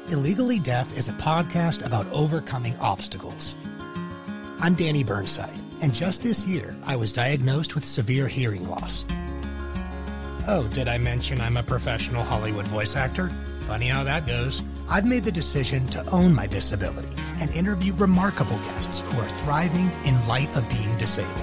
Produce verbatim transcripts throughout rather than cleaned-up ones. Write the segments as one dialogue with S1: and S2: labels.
S1: Illegally Deaf is a podcast about overcoming obstacles. I'm Danny Burnside, and just this year, I was diagnosed with severe hearing loss. Oh, did I mention I'm a professional Hollywood voice actor? Funny how that goes. I've made the decision to own my disability and interview remarkable guests who are thriving in light of being disabled.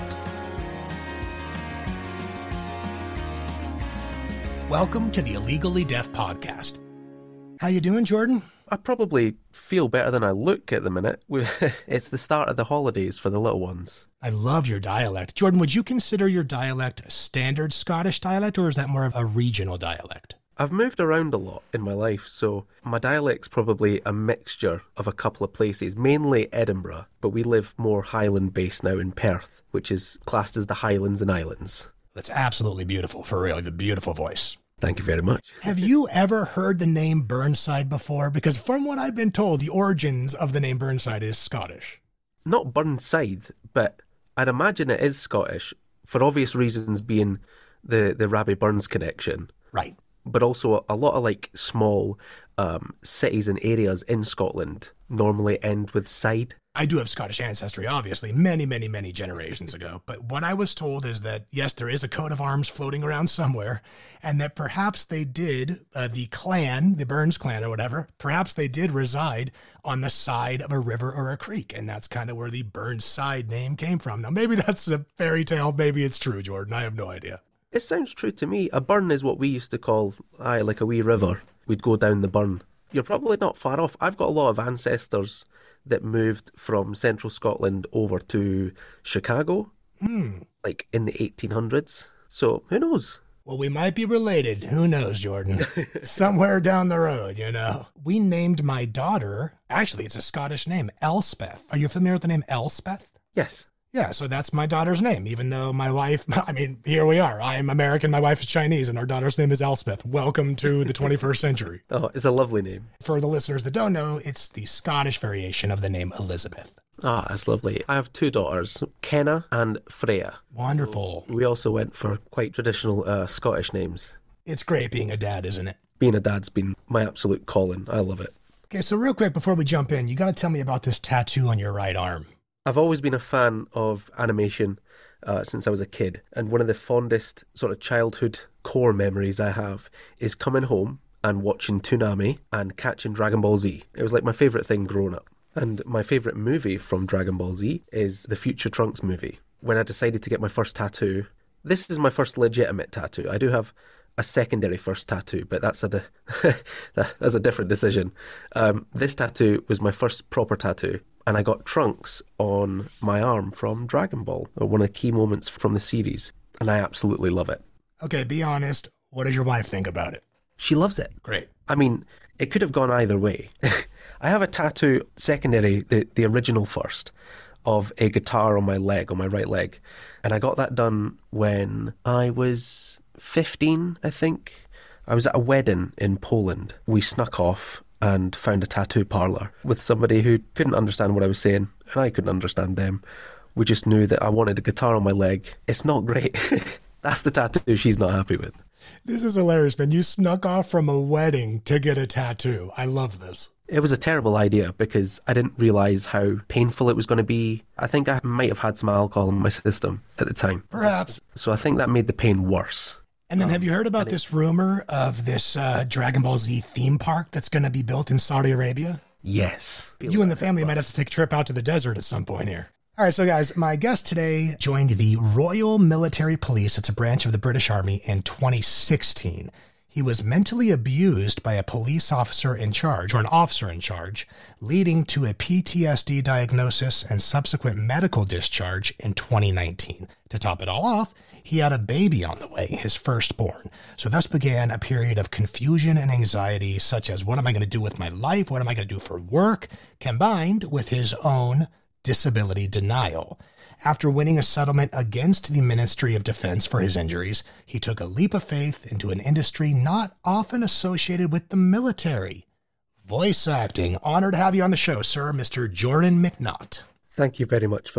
S1: Welcome to the Illegally Deaf podcast. How you doing, Jordan?
S2: I probably feel better than I look at the minute. It's the start of the holidays for the little ones.
S1: I love your dialect. Jordan, would you consider your dialect a standard Scottish dialect, or is that more of a regional dialect?
S2: I've moved around a lot in my life, so my dialect's probably a mixture of a couple of places, mainly Edinburgh, but we live more Highland-based now in Perth, which is classed as the Highlands and Islands.
S1: That's absolutely beautiful, for real. The beautiful voice.
S2: Thank you very much.
S1: Have you ever heard the name Burnside before? Because from what I've been told, the origins of the name Burnside is Scottish.
S2: Not Burnside, but I'd imagine it is Scottish, for obvious reasons being the, the Rabbie Burns connection.
S1: Right.
S2: But also a, a lot of like small um, cities and areas in Scotland normally end with side.
S1: I do have Scottish ancestry, obviously, many, many, many generations ago. But what I was told is that, yes, there is a coat of arms floating around somewhere, and that perhaps they did, uh, the clan, the Burns clan or whatever, perhaps they did reside on the side of a river or a creek, and that's kind of where the Burnside name came from. Now, maybe that's a fairy tale, maybe it's true, Jordan. I have no idea.
S2: It sounds true to me. A burn is what we used to call, aye, like a wee river. We'd go down the burn. You're probably not far off. I've got a lot of ancestors that moved from central Scotland over to Chicago,
S1: hmm.
S2: like in the eighteen hundreds. So who knows?
S1: Well, we might be related. Who knows, Jordan? Somewhere down the road, you know. We named my daughter, actually, it's a Scottish name, Elspeth. Are you familiar with the name Elspeth?
S2: Yes.
S1: Yeah, so that's my daughter's name, even though my wife, I mean, here we are. I am American, my wife is Chinese, and our daughter's name is Elspeth. Welcome to the twenty-first century.
S2: Oh, it's a lovely name.
S1: For the listeners that don't know, it's the Scottish variation of the name Elizabeth.
S2: Ah, that's lovely. I have two daughters, Kenna and Freya.
S1: Wonderful.
S2: We also went for quite traditional uh, Scottish names.
S1: It's great being a dad, isn't it?
S2: Being a dad's been my absolute calling. I love it.
S1: Okay, so real quick, before we jump in, you got to tell me about this tattoo on your right arm.
S2: I've always been a fan of animation uh, since I was a kid, and one of the fondest sort of childhood core memories I have is coming home and watching Toonami and catching Dragon Ball Z. It was like my favourite thing growing up. And my favourite movie from Dragon Ball Z is the Future Trunks movie. When I decided to get my first tattoo, this is my first legitimate tattoo. I do have a secondary first tattoo, but that's a di- that's a different decision. Um, this tattoo was my first proper tattoo. And I got Trunks on my arm from Dragon Ball, or one of the key moments from the series. And I absolutely love it.
S1: Okay, be honest. What does your wife think about it?
S2: She loves it.
S1: Great.
S2: I mean, it could have gone either way. I have a tattoo, secondary, the, the original first, of a guitar on my leg, on my right leg. And I got that done when I was fifteen, I think. I was at a wedding in Poland. We snuck off and found a tattoo parlour with somebody who couldn't understand what I was saying, and I couldn't understand them. We just knew that I wanted a guitar on my leg. It's not great. That's the tattoo she's not happy with.
S1: This is hilarious, man. You snuck off from a wedding to get a tattoo. I love this.
S2: It was a terrible idea because I didn't realise how painful it was going to be. I think I might have had some alcohol in my system at the time.
S1: Perhaps.
S2: So I think that made the pain worse.
S1: And then have you heard about this rumor of this uh, Dragon Ball Z theme park that's going to be built in Saudi Arabia?
S2: Yes.
S1: You and the family might have to take a trip out to the desert at some point here. All right, so guys, my guest today joined the Royal Military Police. It's a branch of the British Army in twenty sixteen. He was mentally abused by a police officer in charge, or an officer in charge, leading to a P T S D diagnosis and subsequent medical discharge in twenty nineteen. To top it all off, he had a baby on the way, his firstborn. So thus began a period of confusion and anxiety, such as, what am I going to do with my life? What am I going to do for work? Combined with his own disability denial. After winning a settlement against the Ministry of Defense for his injuries, he took a leap of faith into an industry not often associated with the military. Voice acting. Honored to have you on the show, sir, Mister Jordan McNaught.
S2: Thank you very much for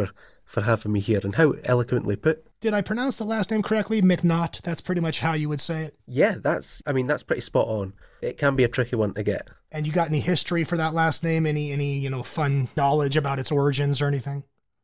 S2: for having me here, and how eloquently put.
S1: Did I pronounce the last name correctly? McNaught? That's pretty much how you would say it?
S2: Yeah, that's, I mean, that's pretty spot on. It can be a tricky one to get.
S1: And you got any history for that last name? Any, any you know, fun knowledge about its origins or anything?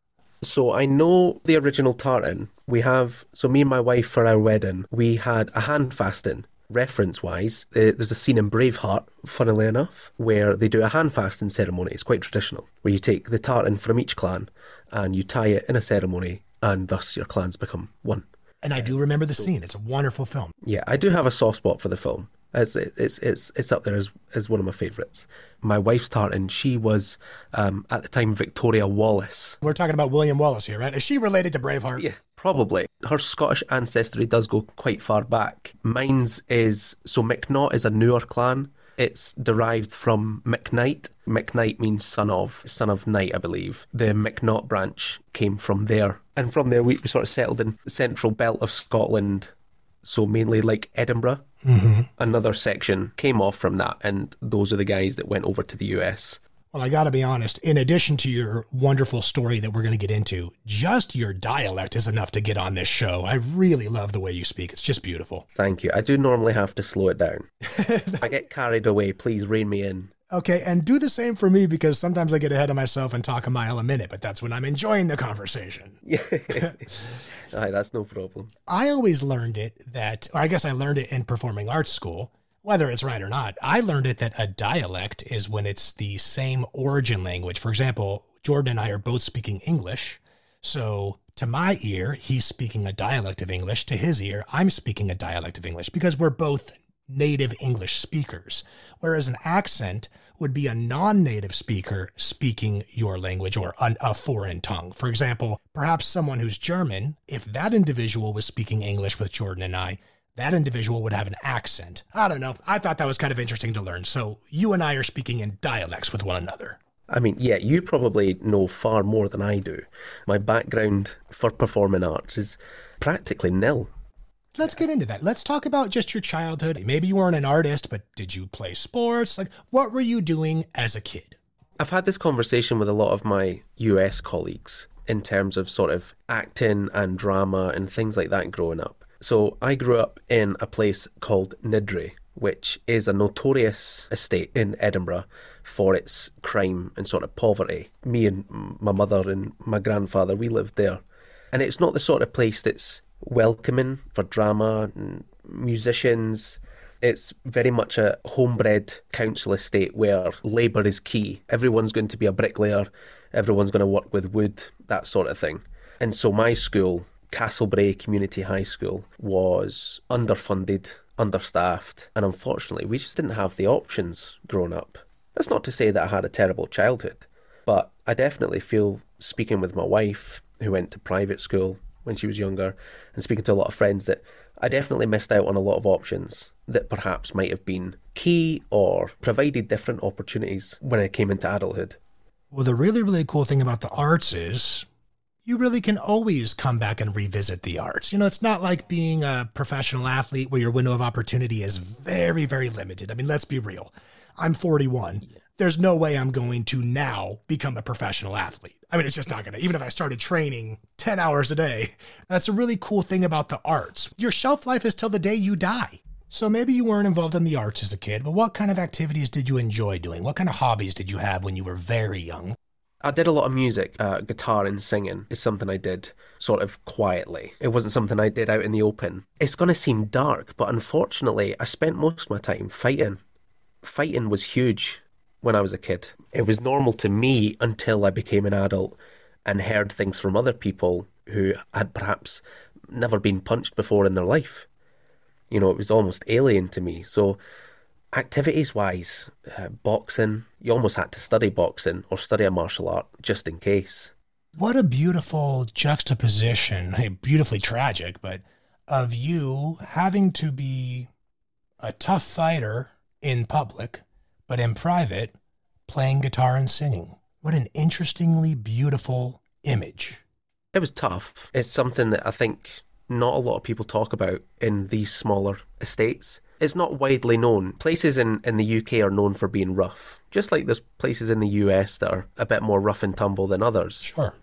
S2: So I know the original tartan. We have, so me and my wife for our wedding, we had a hand fasting. Reference-wise, uh, there's a scene in Braveheart, funnily enough, where they do a hand fasting ceremony. It's quite traditional, where you take the tartan from each clan and you tie it in a ceremony, and thus your clans become one.
S1: And I do remember the scene. It's a wonderful film.
S2: Yeah, I do have a soft spot for the film. It's it's it's it's up there as as one of my favourites. My wife's tartan, she was um, at the time Victoria Wallace.
S1: We're talking about William Wallace here, right? Is she related to Braveheart?
S2: Yeah, probably. Her Scottish ancestry does go quite far back. Mine's is, so McNaught is a newer clan. It's derived from McKnight. McKnight means son of, son of knight, I believe. The McNaught branch came from there. And from there we, we sort of settled in the central belt of Scotland, so mainly like Edinburgh. Mm-hmm. Another section came off from that, and those are the guys that went over to the U S.
S1: Well, I got to be honest, in addition to your wonderful story that we're going to get into, just your dialect is enough to get on this show. I really love the way you speak. It's just beautiful.
S2: Thank you. I do normally have to slow it down. I get carried away. Please rein me in.
S1: Okay, and do the same for me, because sometimes I get ahead of myself and talk a mile a minute, but that's when I'm enjoying the conversation.
S2: Yeah, Aye, that's no problem.
S1: I always learned it that, or I guess I learned it in performing arts school, whether it's right or not. I learned it that a dialect is when it's the same origin language. For example, Jordan and I are both speaking English, so to my ear, he's speaking a dialect of English. To his ear, I'm speaking a dialect of English, because we're both native English speakers, whereas an accent would be a non-native speaker speaking your language or an, a foreign tongue. For example, perhaps someone who's German, if that individual was speaking English with Jordan and I, that individual would have an accent. I don't know. I thought that was kind of interesting to learn. So you and I are speaking in dialects with one another.
S2: I mean, yeah, you probably know far more than I do. My background for performing arts is practically nil.
S1: Let's get into that. Let's talk about just your childhood. Maybe you weren't an artist, but did you play sports? Like, what were you doing as a kid?
S2: I've had this conversation with a lot of my U S colleagues in terms of sort of acting and drama and things like that growing up. So I grew up in a place called Niddrie, which is a notorious estate in Edinburgh for its crime and sort of poverty. Me and my mother and my grandfather, we lived there. And it's not the sort of place that's welcoming for drama and musicians. It's very much a homebred council estate where labour is key. Everyone's going to be a bricklayer, everyone's going to work with wood, that sort of thing. And so my school, Castlebrae Community High School, was underfunded, understaffed, and unfortunately we just didn't have the options growing up. That's not to say that I had a terrible childhood, but I definitely feel, speaking with my wife, who went to private school when she was younger, and speaking to a lot of friends, that I definitely missed out on a lot of options that perhaps might have been key or provided different opportunities when I came into adulthood.
S1: Well, the really, really cool thing about the arts is you really can always come back and revisit the arts. You know, it's not like being a professional athlete where your window of opportunity is very, very limited. I mean, let's be real. I'm forty-one. Yeah. There's no way I'm going to now become a professional athlete. I mean, it's just not going to, even if I started training ten hours a day. That's a really cool thing about the arts. Your shelf life is till the day you die. So maybe you weren't involved in the arts as a kid, but what kind of activities did you enjoy doing? What kind of hobbies did you have when you were very young?
S2: I did a lot of music. Uh, guitar and singing is something I did sort of quietly. It wasn't something I did out in the open. It's going to seem dark, but unfortunately, I spent most of my time fighting. Fighting was huge when I was a kid. It was normal to me until I became an adult and heard things from other people who had perhaps never been punched before in their life. You know, it was almost alien to me. So activities-wise, uh, boxing, you almost had to study boxing or study a martial art just in case.
S1: What a beautiful juxtaposition, hey, beautifully tragic, but of you having to be a tough fighter in public, but in private, playing guitar and singing. What an interestingly beautiful image.
S2: It was tough. It's something that I think not a lot of people talk about in these smaller estates. It's not widely known. Places in, in the U K are known for being rough, just like there's places in the U S that are a bit more rough and tumble than others.
S1: Sure.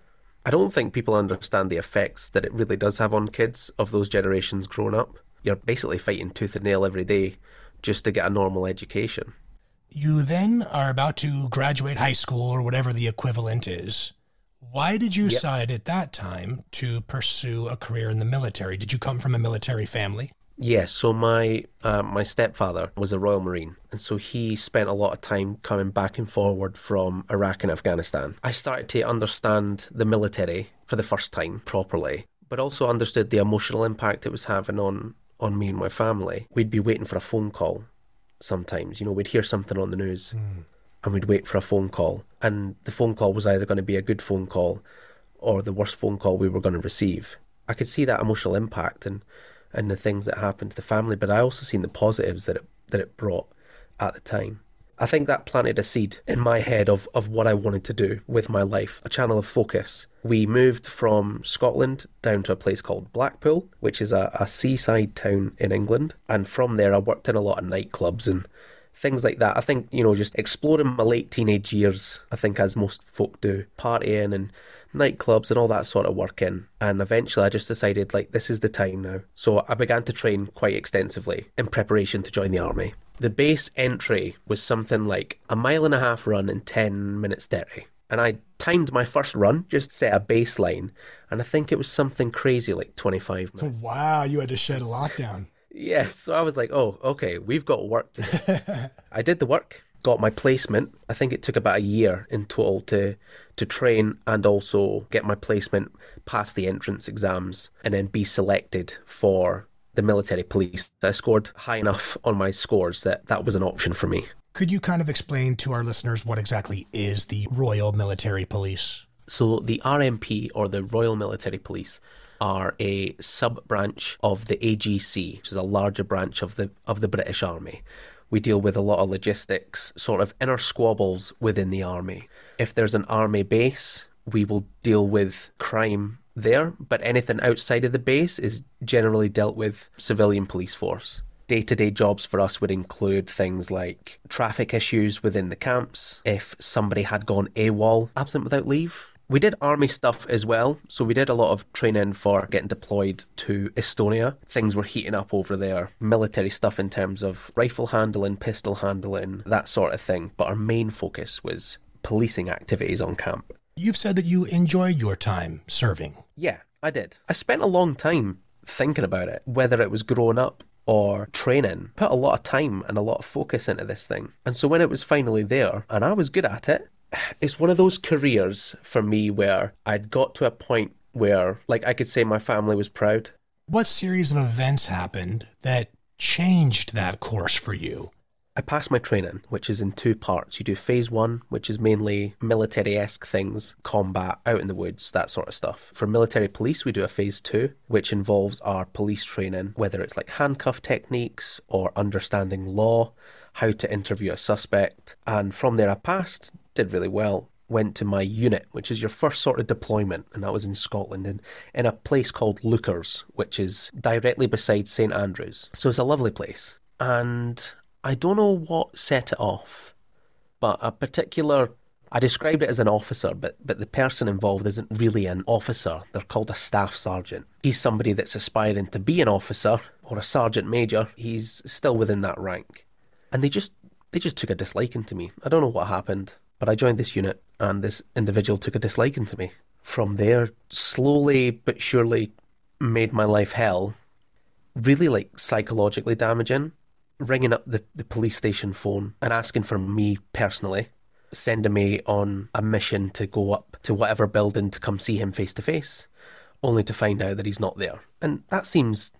S2: I don't think people understand the effects that it really does have on kids of those generations growing up. You're basically fighting tooth and nail every day just to get a normal education.
S1: You then are about to graduate high school or whatever the equivalent is. Why did you yep. decide at that time to pursue a career in the military? Did you come from a military family?
S2: Yes, so my uh, my stepfather was a Royal Marine, and so he spent a lot of time coming back and forward from Iraq and Afghanistan. I started to understand the military for the first time properly, but also understood the emotional impact it was having on, on me and my family. We'd be waiting for a phone call sometimes. You know, we'd hear something on the news, mm. and we'd wait for a phone call, and the phone call was either going to be a good phone call or the worst phone call we were going to receive. I could see that emotional impact and and the things that happened to the family, but I also seen the positives that it that it brought at the time. I think that planted a seed in my head of, of what I wanted to do with my life, a channel of focus. We moved from Scotland down to a place called Blackpool, which is a, a seaside town in England, and from there I worked in a lot of nightclubs and things like that. I think, you know, just exploring my late teenage years, I think as most folk do, partying and nightclubs and all that sort of work in. And eventually I just decided, like, this is the time now. So I began to train quite extensively in preparation to join the army. The base entry was something like a mile and a half run in ten minutes thirty. And I timed my first run, just set a baseline, and I think it was something crazy like twenty-five minutes.
S1: Wow, you had to shed a lot down.
S2: Yeah, so I was like, oh, okay, we've got work to do. I did the work, got my placement. I think it took about a year in total to to train and also get my placement, pass the entrance exams, and then be selected for the military police. I scored high enough on my scores that that was an option for me.
S1: Could you kind of explain to our listeners what exactly is the Royal Military Police?
S2: So the R M P, or the Royal Military Police, are a sub-branch of the A G C, which is a larger branch of the of the British Army. We deal with a lot of logistics, sort of inner squabbles within the army. If there's an army base, we will deal with crime there, but anything outside of the base is generally dealt with civilian police force. Day-to-day jobs for us would include things like traffic issues within the camps, if somebody had gone AWOL, absent without leave. We did army stuff as well, so we did a lot of training for getting deployed to Estonia. Things were heating up over there. Military stuff in terms of rifle handling, pistol handling, that sort of thing. But our main focus was policing activities on camp.
S1: You've said that you enjoyed your time serving.
S2: Yeah, I did. I spent a long time thinking about it, whether it was growing up or training. Put a lot of time and a lot of focus into this thing. And so when it was finally there, and I was good at it, it's one of those careers for me where I'd got to a point where, like, I could say my family was proud.
S1: What series of events happened that changed that course for you?
S2: I passed my training, which is in two parts. You do phase one, which is mainly military-esque things, combat, out in the woods, that sort of stuff. For military police, we do a phase two, which involves our police training, whether it's like handcuff techniques or understanding law, how to interview a suspect. And from there I passed, did really well. Went to my unit, which is your first sort of deployment, and that was in Scotland, in, in a place called Lookers, which is directly beside St Andrews. So it's a lovely place. And I don't know what set it off, but a particular... I described it as an officer, but, but the person involved isn't really an officer. They're called a staff sergeant. He's somebody that's aspiring to be an officer or a sergeant major. He's still within that rank. And they just they just took a disliking to me. I don't know what happened, but I joined this unit and this individual took a disliking to me. From there, slowly but surely made my life hell. Really, like, psychologically damaging. Ringing up the, the police station phone and asking for me personally, sending me on a mission to go up to whatever building to come see him face to face, only to find out that he's not there. And that seems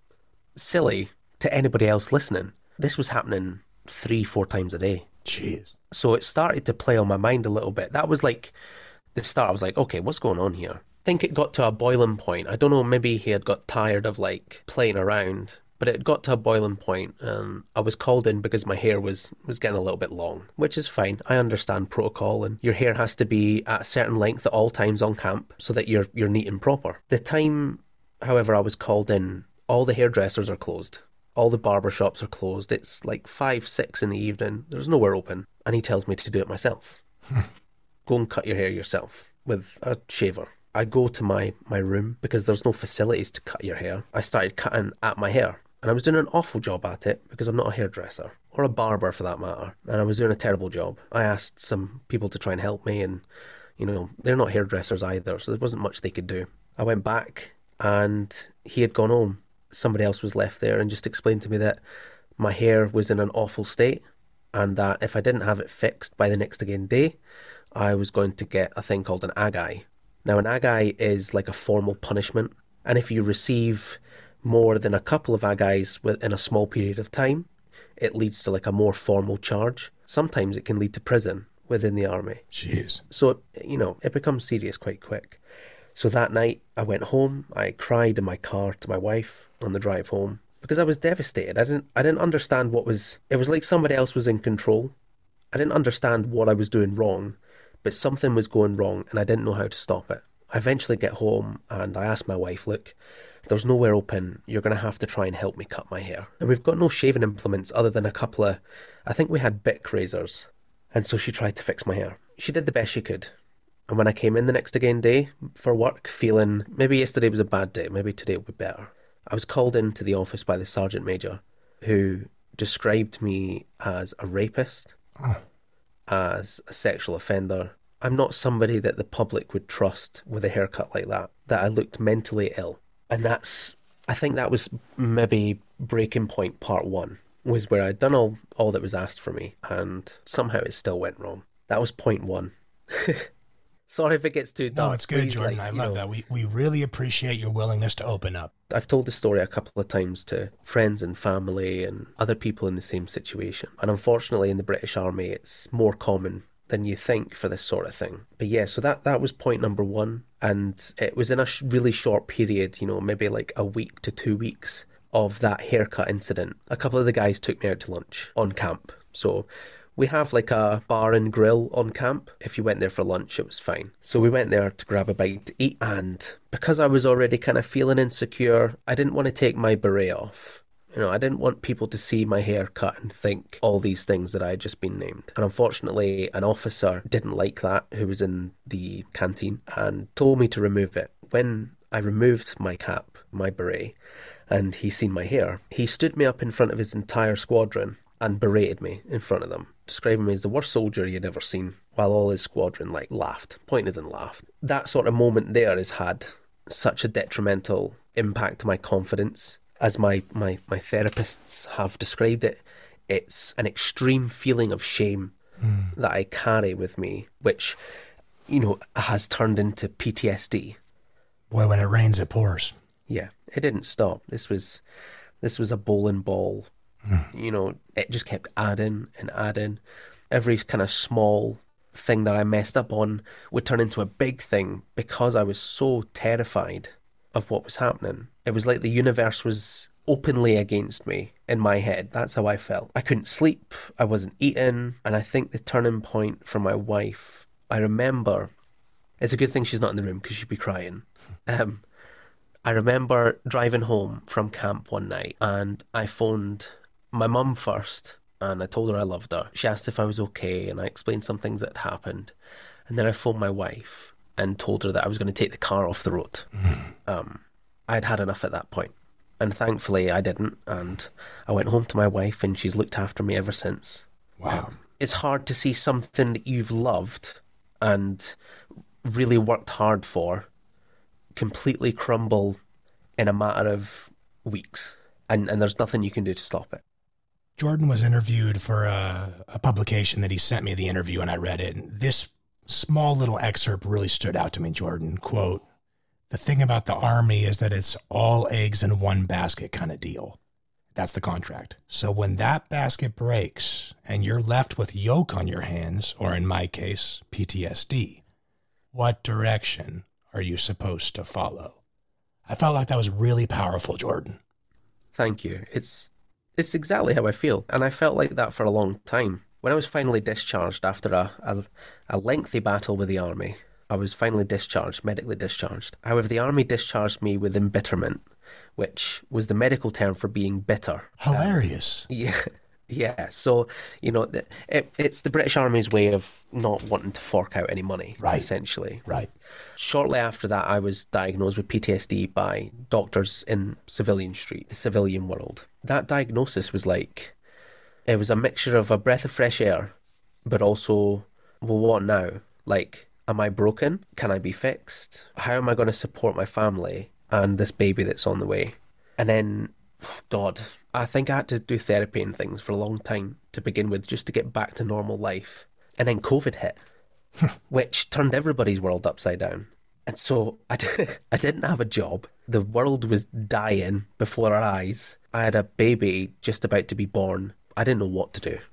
S2: silly to anybody else listening. This was happening three, four times a day.
S1: Jeez.
S2: So it started to play on my mind a little bit. That was like the start. I was like, okay, what's going on here? I think it got to a boiling point. I don't know, maybe he had got tired of like playing around, but it got to a boiling point and I was called in because my hair was, was getting a little bit long, which is fine. I understand protocol, and your hair has to be at a certain length at all times on camp so that you're you're neat and proper. The time, however, I was called in, all the hairdressers are closed. All the barber shops are closed. It's like five, six in the evening. There's nowhere open. And he tells me to do it myself. Go and cut your hair yourself with a shaver. I go to my, my room because there's no facilities to cut your hair. I started cutting at my hair, and I was doing an awful job at it because I'm not a hairdresser or a barber for that matter, and I was doing a terrible job. I asked some people to try and help me, and you know, they're not hairdressers either, so there wasn't much they could do. I went back and he had gone home. Somebody else was left there and just explained to me that my hair was in an awful state and that if I didn't have it fixed by the next again day, I was going to get a thing called an agai. Now, an agai is like a formal punishment, and if you receive more than a couple of agais within a small period of time, it leads to like a more formal charge. Sometimes it can lead to prison within the army.
S1: Jeez.
S2: So, you know, it becomes serious quite quick. So that night I went home, I cried in my car to my wife on the drive home because I was devastated. I didn't I didn't understand what was, it was like somebody else was in control. I didn't understand what I was doing wrong, but something was going wrong and I didn't know how to stop it. I eventually get home and I asked my wife, look, there's nowhere open, you're going to have to try and help me cut my hair. And we've got no shaving implements other than a couple of, I think we had Bic razors. And so she tried to fix my hair. She did the best she could. And when I came in the next again day for work, feeling maybe yesterday was a bad day, maybe today will be better, I was called into the office by the sergeant major who described me as a rapist, oh. as a sexual offender. I'm not somebody that the public would trust with a haircut like that, that I looked mentally ill. And that's, I think that was maybe breaking point part one, was where I'd done all, all that was asked for me, and somehow it still went wrong. That was point one. Sorry if it gets too dark.
S1: No, it's good,
S2: Please,
S1: Jordan.
S2: like,
S1: I love know. that. We we really appreciate your willingness to open up.
S2: I've told the story a couple of times to friends and family and other people in the same situation. And unfortunately in the British Army, it's more common than you think for this sort of thing. But yeah, so that, that was point number one. And it was in a sh- really short period, you know, maybe like a week to two weeks of that haircut incident. A couple of the guys took me out to lunch on camp. So we have like a bar and grill on camp. If you went there for lunch, it was fine. So we went there to grab a bite to eat. And because I was already kind of feeling insecure, I didn't want to take my beret off. You know, I didn't want people to see my haircut and think all these things that I had just been named. And unfortunately, an officer didn't like that, who was in the canteen, and told me to remove it. When I removed my cap, my beret, and he seen my hair, he stood me up in front of his entire squadron and berated me in front of them, describing me as the worst soldier he had ever seen, while all his squadron like laughed, pointed and laughed. That sort of moment there has had such a detrimental impact to my confidence. As my, my, my therapists have described it, it's an extreme feeling of shame mm. that I carry with me, which, you know, has turned into P T S D.
S1: Boy, when it rains, it pours.
S2: Yeah, it didn't stop. This was this was a bowling ball. Mm. You know, it just kept adding and adding. Every kind of small thing that I messed up on would turn into a big thing because I was so terrified of what was happening. It was like the universe was openly against me in my head. That's how I felt. I couldn't sleep, I wasn't eating, and I think the turning point for my wife, I remember, it's a good thing she's not in the room because she'd be crying. Um, I remember driving home from camp one night and I phoned my mum first and I told her I loved her. She asked if I was okay and I explained some things that had happened. And then I phoned my wife and told her that I was going to take the car off the road. Um, I'd had enough at that point. And thankfully I didn't. And I went home to my wife and she's looked after me ever since.
S1: Wow.
S2: Um, it's hard to see something that you've loved and really worked hard for completely crumble in a matter of weeks. And, and there's nothing you can do to stop it.
S1: Jordan was interviewed for a, a publication that he sent me the interview and I read it. And this small little excerpt really stood out to me, Jordan. Quote, "The thing about the Army is that it's all eggs in one basket kind of deal. That's the contract. So when that basket breaks and you're left with yolk on your hands, or in my case, P T S D, what direction are you supposed to follow?" I felt like that was really powerful, Jordan.
S2: Thank you. It's it's exactly how I feel. And I felt like that for a long time. When I was finally discharged after a, a, a lengthy battle with the Army, I was finally discharged, medically discharged. However, the Army discharged me with embitterment, which was the medical term for being bitter.
S1: Hilarious.
S2: Um, yeah. Yeah, so, you know, th- it, it's the British Army's way of not wanting to fork out any money,
S1: Right.
S2: essentially.
S1: Right.
S2: Shortly after that, I was diagnosed with P T S D by doctors in Civilian Street, the civilian world. That diagnosis was like, it was a mixture of a breath of fresh air, but also, well, what now? Like, am I broken? Can I be fixed? How am I going to support my family and this baby that's on the way? And then, God, I think I had to do therapy and things for a long time to begin with, just to get back to normal life. And then COVID hit, which turned everybody's world upside down. And so I, did, I didn't have a job. The world was dying before our eyes. I had a baby just about to be born. I didn't know what to do.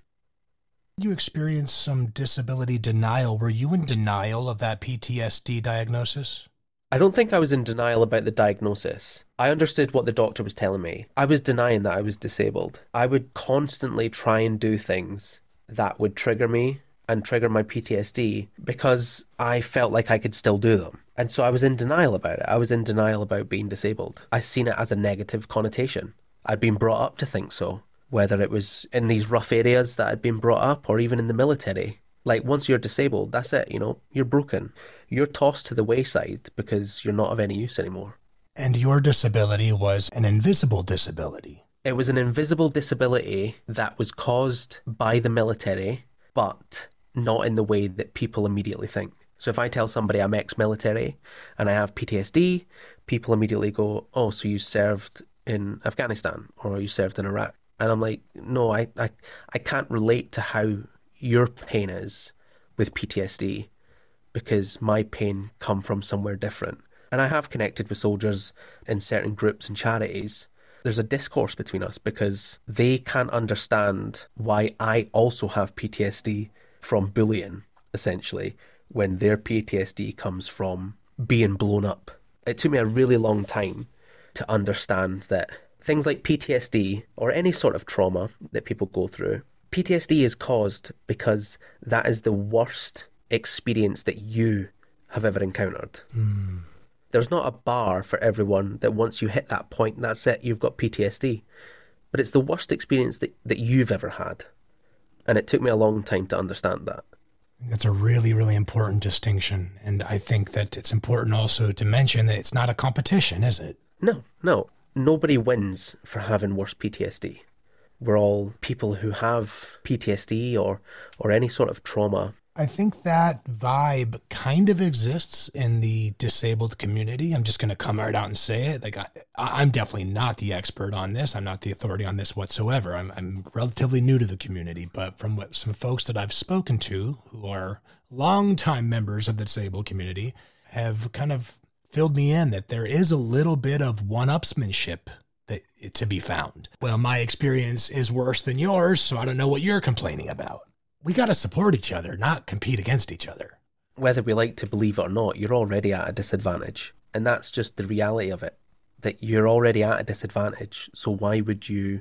S1: You experienced some disability denial. Were you in denial of that P T S D diagnosis?
S2: I don't think I was in denial about the diagnosis. I understood what the doctor was telling me. I was denying that I was disabled. I would constantly try and do things that would trigger me and trigger my P T S D because I felt like I could still do them. And so I was in denial about it. I was in denial about being disabled. I seen it as a negative connotation. I'd been brought up to think so, whether it was in these rough areas that I'd been brought up or even in the military. Like, once you're disabled, that's it, you know, you're broken. You're tossed to the wayside because you're not of any use anymore.
S1: And your disability was an invisible disability.
S2: It was an invisible disability that was caused by the military, but not in the way that people immediately think. So if I tell somebody I'm ex-military and I have P T S D, people immediately go, oh, so you served in Afghanistan or you served in Iraq. And I'm like, no, I, I, I can't relate to how your pain is with P T S D because my pain come from somewhere different. And I have connected with soldiers in certain groups and charities. There's a discourse between us because they can't understand why I also have P T S D from bullying, essentially, when their P T S D comes from being blown up. It took me a really long time to understand that things like P T S D or any sort of trauma that people go through, P T S D is caused because that is the worst experience that you have ever encountered. Mm. There's not a bar for everyone that once you hit that point, that's it, you've got P T S D. But it's the worst experience that, that you've ever had. And it took me a long time to understand that.
S1: That's a really, really important distinction. And I think that it's important also to mention that it's not a competition, is it?
S2: No, no. Nobody wins for having worse P T S D. We're all people who have P T S D or, or any sort of trauma.
S1: I think that vibe kind of exists in the disabled community. I'm just going to come right out and say it. Like I, I'm definitely not the expert on this. I'm not the authority on this whatsoever. I'm, I'm relatively new to the community, but from what some folks that I've spoken to who are longtime members of the disabled community have kind of filled me in that there is a little bit of one-upsmanship that to be found. Well, my experience is worse than yours, so I don't know what you're complaining about. We got to support each other, not compete against each other.
S2: Whether we like to believe it or not, you're already at a disadvantage. And that's just the reality of it, that you're already at a disadvantage. So why would you,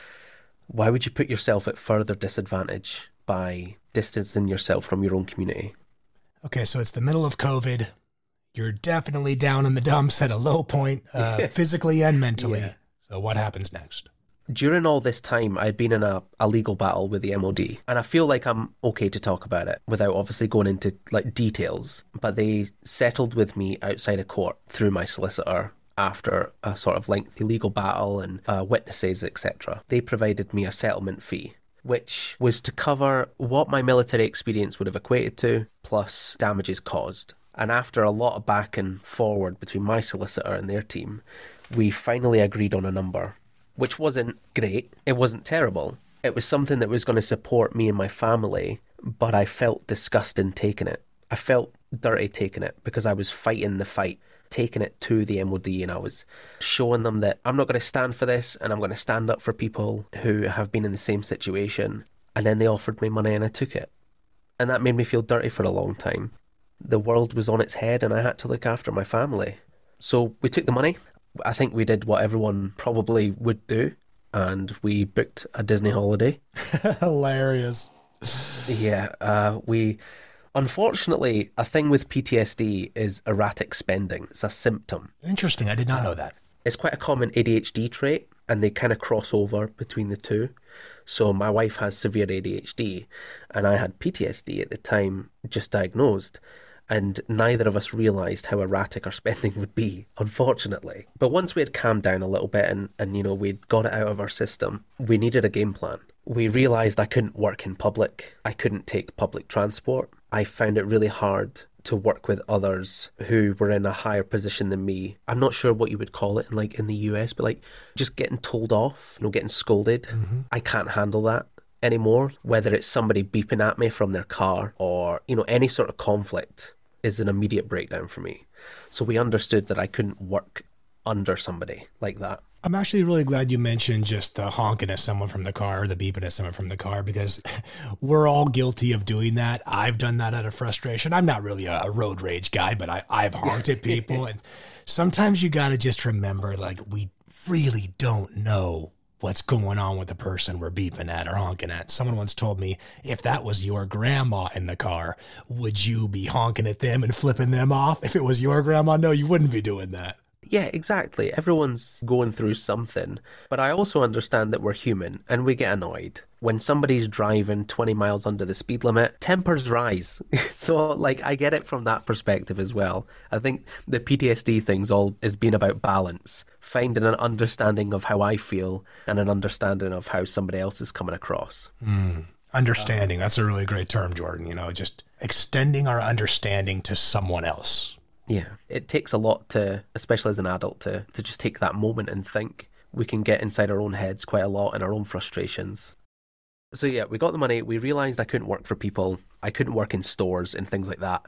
S2: why would you put yourself at further disadvantage by distancing yourself from your own community?
S1: Okay, so it's the middle of COVID. You're definitely down in the dumps at a low point, uh, physically and mentally. Yeah. So what happens next?
S2: During all this time, I'd been in a, a legal battle with the M O D, and I feel like I'm okay to talk about it without obviously going into like details. But they settled with me outside of court through my solicitor after a sort of lengthy legal battle and uh, witnesses, et cetera. They provided me a settlement fee, which was to cover what my military experience would have equated to, plus damages caused. And after a lot of back and forward between my solicitor and their team, we finally agreed on a number, which wasn't great. It wasn't terrible. It was something that was going to support me and my family, but I felt disgusted taking it. I felt dirty taking it because I was fighting the fight, taking it to the M O D, and I was showing them that I'm not going to stand for this and I'm going to stand up for people who have been in the same situation. And then they offered me money and I took it. And that made me feel dirty for a long time. The world was on its head and I had to look after my family. So we took the money. I think we did what everyone probably would do, and we booked a Disney holiday.
S1: Hilarious.
S2: Yeah, uh, we... Unfortunately, a thing with P T S D is erratic spending. It's a symptom.
S1: Interesting. I did not know that.
S2: It's quite a common A D H D trait. and they kind of cross over between the two. So my wife has severe A D H D, and I had P T S D at the time, just diagnosed. And neither of us realised how erratic our spending would be, unfortunately. But once we had calmed down a little bit and, and, you know, we'd got it out of our system, we needed a game plan. We realised I couldn't work in public. I couldn't take public transport. I found it really hard to work with others who were in a higher position than me. I'm not sure what you would call it in, like, in the U S, but like just getting told off, you know, getting scolded. Mm-hmm. I can't handle that anymore. Whether it's somebody beeping at me from their car or, you know, any sort of conflict is an immediate breakdown for me. So we understood that I couldn't work under somebody like that.
S1: I'm actually really glad you mentioned just the honking at someone from the car or the beeping at someone from the car, because we're all guilty of doing that. I've done that out of frustration. I'm not really a road rage guy, but I, I've honked at people. And sometimes you got to just remember, like, we really don't know what's going on with the person we're beeping at or honking at. Someone once told me, if that was your grandma in the car, would you be honking at them and flipping them off? If it was your grandma, no, you wouldn't be doing that.
S2: Yeah, exactly. Everyone's going through something. But I also understand that we're human and we get annoyed. When somebody's driving twenty miles under the speed limit, tempers rise. So, like, I get it from that perspective as well. I think the P T S D thing's all is being about balance, finding an understanding of how I feel and an understanding of how somebody else is coming across.
S1: Mm. Understanding. That's a really great term, Jordan. You know, just extending our understanding to someone else.
S2: Yeah, it takes a lot to, especially as an adult, to, to just take that moment and think. We can get inside our own heads quite a lot and our own frustrations. So yeah, we got the money. We realised I couldn't work for people. I couldn't work in stores and things like that.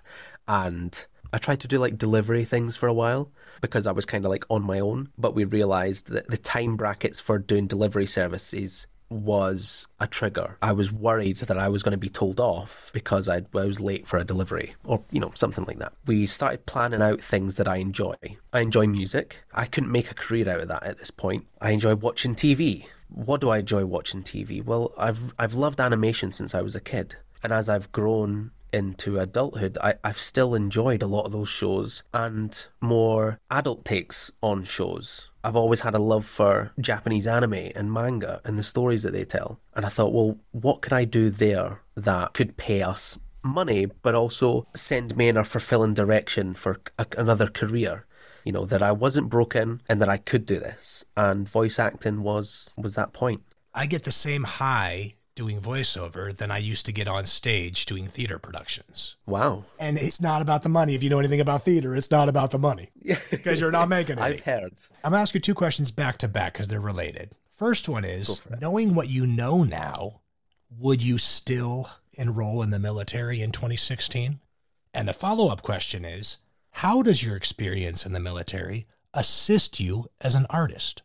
S2: And I tried to do like delivery things for a while because I was kind of like on my own. But we realised that the time brackets for doing delivery services was a trigger. I was worried that I was going to be told off because I'd, I was late for a delivery or, you know, something like that. We started planning out things that I enjoy. I enjoy music. I couldn't make a career out of that at this point. I enjoy watching T V. What do I enjoy watching T V? Well, I've I've loved animation since I was a kid. And as I've grown into adulthood, I, I've still enjoyed a lot of those shows and more adult takes on shows. I've always had a love for Japanese anime and manga and the stories that they tell. And I thought, well, what could I do there that could pay us money, but also send me in a fulfilling direction for a, another career? You know, that I wasn't broken and that I could do this. And voice acting was was that point.
S1: I get the same high doing voiceover than I used to get on stage doing theater productions.
S2: Wow.
S1: And it's not about the money. If you know anything about theater, it's not about the money. Because you're not making any.
S2: I've heard.
S1: I'm going to ask you two questions back to back because they're related. First one is, knowing what you know now, would you still enroll in the military in twenty sixteen? And the follow-up question is, how does your experience in the military assist you as an artist?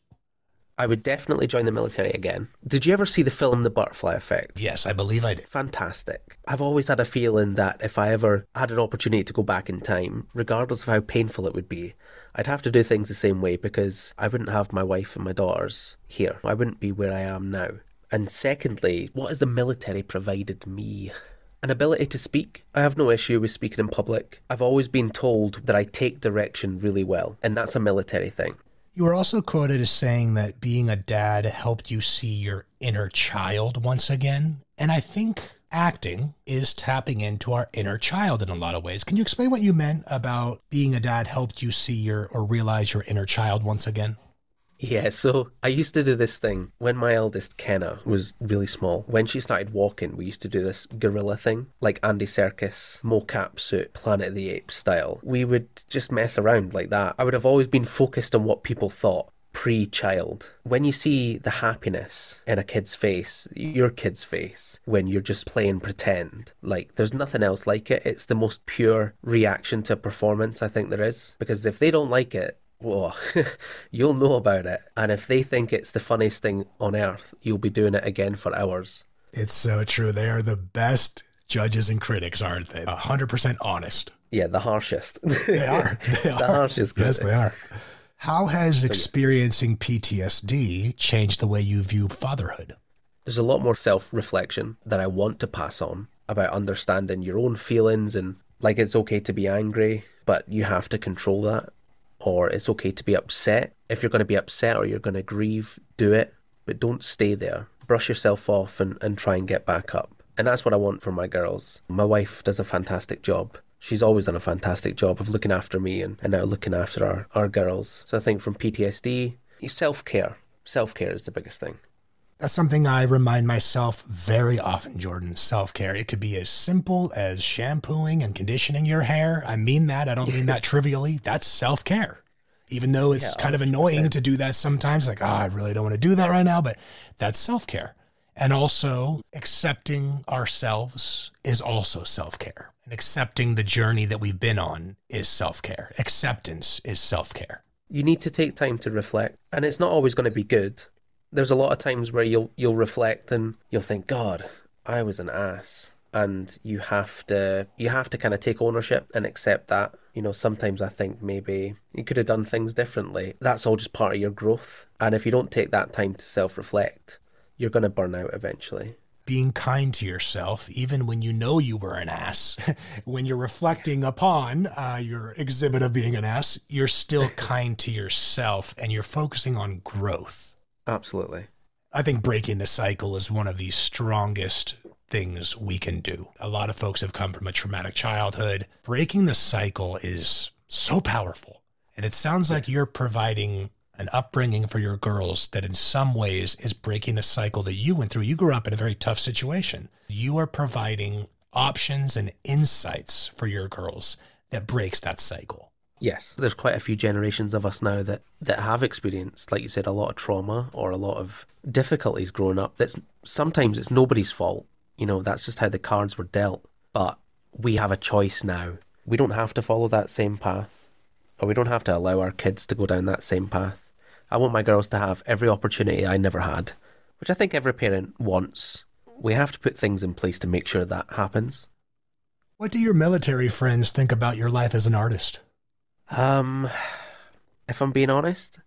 S2: I would definitely join the military again. Did you ever see the film The Butterfly Effect?
S1: Yes, I believe I did.
S2: Fantastic. I've always had a feeling that if I ever had an opportunity to go back in time, regardless of how painful it would be, I'd have to do things the same way because I wouldn't have my wife and my daughters here. I wouldn't be where I am now. And secondly, what has the military provided me? An ability to speak. I have no issue with speaking in public. I've always been told that I take direction really well, and that's a military thing.
S1: You were also quoted as saying that being a dad helped you see your inner child once again. And I think acting is tapping into our inner child in a lot of ways. Can you explain what you meant about being a dad helped you see your or realize your inner child once again?
S2: Yeah, so I used to do this thing when my eldest, Kenna, was really small. When she started walking, we used to do this gorilla thing, like Andy Serkis, mocap suit, Planet of the Apes style. We would just mess around like that. I would have always been focused on what people thought pre-child. When you see the happiness in a kid's face, your kid's face, when you're just playing pretend, like there's nothing else like it. It's the most pure reaction to performance I think there is. Because if they don't like it, whoa, you'll know about it. And if they think it's the funniest thing on earth, you'll be doing it again for hours.
S1: It's so true. They are the best judges and critics, aren't they? one hundred percent honest.
S2: Yeah, the harshest.
S1: They are. They
S2: the
S1: are.
S2: harshest critic.
S1: Yes, they are. How has experiencing P T S D changed the way you view fatherhood?
S2: There's a lot more self-reflection that I want to pass on about understanding your own feelings and like it's okay to be angry, but you have to control that. or it's okay to be upset. If you're going to be upset or you're going to grieve, do it, but don't stay there. Brush yourself off and, and try and get back up. And that's what I want for my girls. My wife does a fantastic job. She's always done a fantastic job of looking after me and, and now looking after our, our girls. So I think from P T S D, self-care. Self-care is the biggest thing.
S1: That's something I remind myself very often, Jordan. Self-care. It could be as simple as shampooing and conditioning your hair. I mean that. I don't mean that trivially. That's self-care. Even though it's yeah, kind of annoying to do that sometimes. Like, oh, I really don't want to do that right now. But that's self-care. And also accepting ourselves is also self-care. And accepting the journey that we've been on is self-care. Acceptance is self-care.
S2: You need to take time to reflect. And it's not always going to be good. There's a lot of times where you'll you'll reflect and you'll think, God, I was an ass. And you have to you have to kind of take ownership and accept that. You know, sometimes I think maybe you could have done things differently. That's all just part of your growth. And if you don't take that time to self-reflect, you're going to burn out eventually.
S1: Being kind to yourself, even when you know you were an ass, when you're reflecting upon uh, your exhibit of being an ass, you're still kind to yourself and you're focusing on growth.
S2: Absolutely.
S1: I think breaking the cycle is one of the strongest things we can do. A lot of folks have come from a traumatic childhood. Breaking the cycle is so powerful. And it sounds like you're providing an upbringing for your girls that in some ways is breaking the cycle that you went through. You grew up in a very tough situation. You are providing options and insights for your girls that breaks that cycle.
S2: Yes, there's quite a few generations of us now that, that have experienced, like you said, a lot of trauma or a lot of difficulties growing up. That's sometimes it's nobody's fault. You know, that's just how the cards were dealt. But we have a choice now. We don't have to follow that same path, or we don't have to allow our kids to go down that same path. I want my girls to have every opportunity I never had, which I think every parent wants. We have to put things in place to make sure that happens.
S1: What do your military friends think about your life as an artist?
S2: Um, if I'm being honest,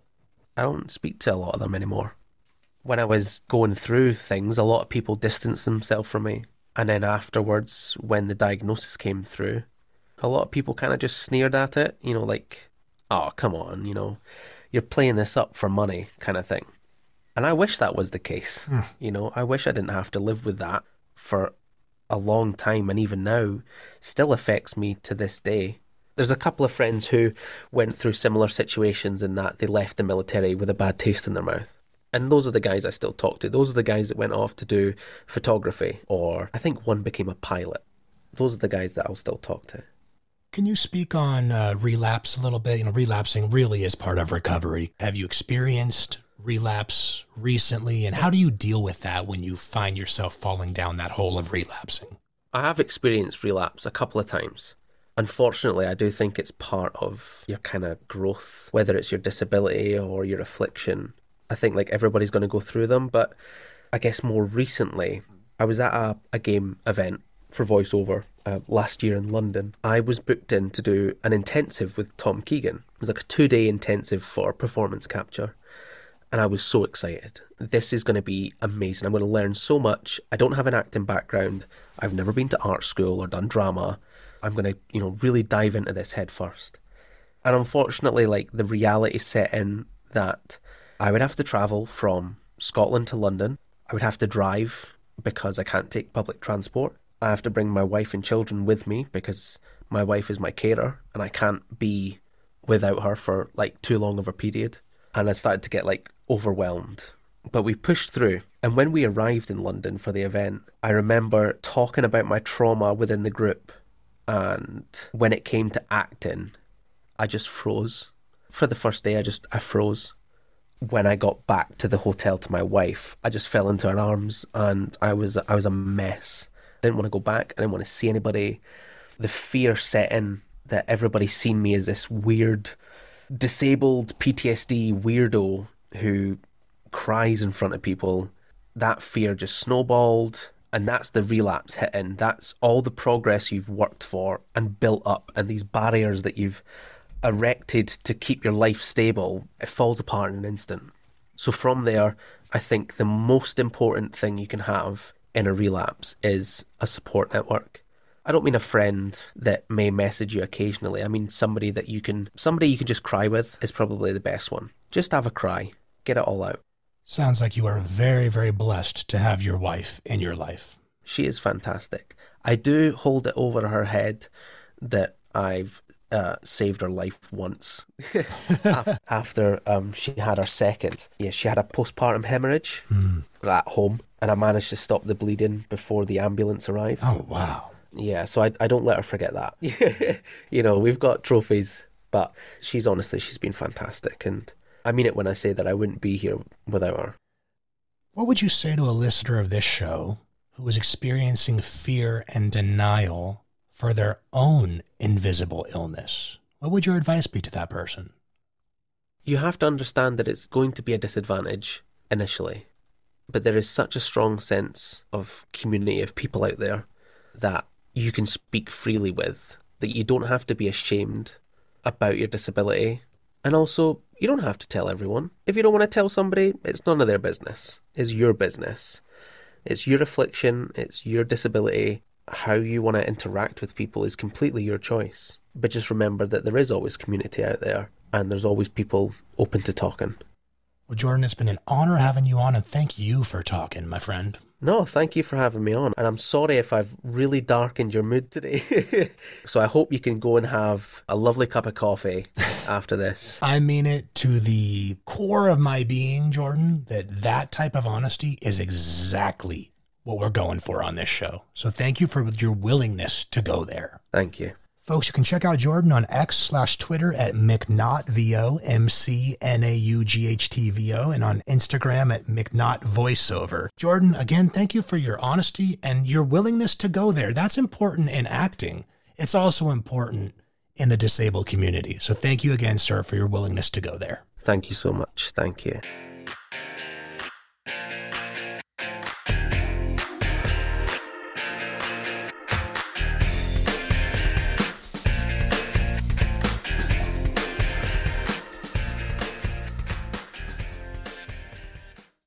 S2: I don't speak to a lot of them anymore. When I was going through things, a lot of people distanced themselves from me. And then afterwards, when the diagnosis came through, a lot of people kind of just sneered at it, you know, like, oh, come on, you know, you're playing this up for money kind of thing. And I wish that was the case. Mm. You know, I wish I didn't have to live with that for a long time. And even now, still affects me to this day. There's a couple of friends who went through similar situations in that they left the military with a bad taste in their mouth. And those are the guys I still talk to. Those are the guys that went off to do photography, or I think one became a pilot. Those are the guys that I'll still talk to.
S1: Can you speak on uh, relapse a little bit? You know, relapsing really is part of recovery. Have you experienced relapse recently, and how do you deal with that when you find yourself falling down that hole of relapsing?
S2: I have experienced relapse a couple of times. Unfortunately, I do think it's part of your kind of growth, whether it's your disability or your affliction. I think like everybody's going to go through them, but I guess more recently, I was at a, a game event for voiceover uh, last year in London. I was booked in to do an intensive with Tom Keegan. It was like a two-day intensive for performance capture. And I was so excited. This is going to be amazing. I'm going to learn so much. I don't have an acting background. I've never been to art school or done drama. I'm going to, you know, really dive into this head first. And unfortunately, like, the reality set in that I would have to travel from Scotland to London. I would have to drive because I can't take public transport. I have to bring my wife and children with me because my wife is my carer and I can't be without her for like too long of a period. And I started to get like overwhelmed. But we pushed through. And when we arrived in London for the event, I remember talking about my trauma within the group. And when it came to acting, I just froze. For the first day, I just, I froze. When I got back to the hotel to my wife, I just fell into her arms and I was, I was a mess. I didn't want to go back. I didn't want to see anybody. The fear set in that everybody seen me as this weird, disabled P T S D weirdo who cries in front of people. That fear just snowballed. And that's the relapse hitting. That's all the progress you've worked for and built up, and these barriers that you've erected to keep your life stable, it falls apart in an instant. So from there, I think the most important thing you can have in a relapse is a support network. I don't mean a friend that may message you occasionally. I mean somebody that you can, somebody you can just cry with is probably the best one. Just have a cry. Get it all out.
S1: Sounds like you are very, very blessed to have your wife in your life.
S2: She is fantastic. I do hold it over her head that I've uh, saved her life once after um, she had her second. Yeah, she had a postpartum hemorrhage mm. at home, and I managed to stop the bleeding before the ambulance arrived.
S1: Oh, wow.
S2: Yeah, so I, I don't let her forget that. You know, we've got trophies, but she's honestly, she's been fantastic. And I mean it when I say that I wouldn't be here without her.
S1: What would you say to a listener of this show who is experiencing fear and denial for their own invisible illness? What would your advice be to that person?
S2: You have to understand that it's going to be a disadvantage initially, but there is such a strong sense of community of people out there that you can speak freely with, that you don't have to be ashamed about your disability. And also, you don't have to tell everyone. If you don't want to tell somebody, it's none of their business. It's your business. It's your affliction. It's your disability. How you want to interact with people is completely your choice. But just remember that there is always community out there, and there's always people open to talking.
S1: Well, Jordan, it's been an honor having you on, and thank you for talking, my friend.
S2: No, thank you for having me on. And I'm sorry if I've really darkened your mood today. So I hope you can go and have a lovely cup of coffee after this.
S1: I mean it to the core of my being, Jordan, that that type of honesty is exactly what we're going for on this show. So thank you for your willingness to go there.
S2: Thank you.
S1: Folks, you can check out Jordan on X slash Twitter at McNaughtVO, M C N A U G H T V O, and on Instagram at McNaughtVoiceover. Jordan, again, thank you for your honesty and your willingness to go there. That's important in acting. It's also important in the disabled community. So thank you again, sir, for your willingness to go there.
S2: Thank you so much. Thank you.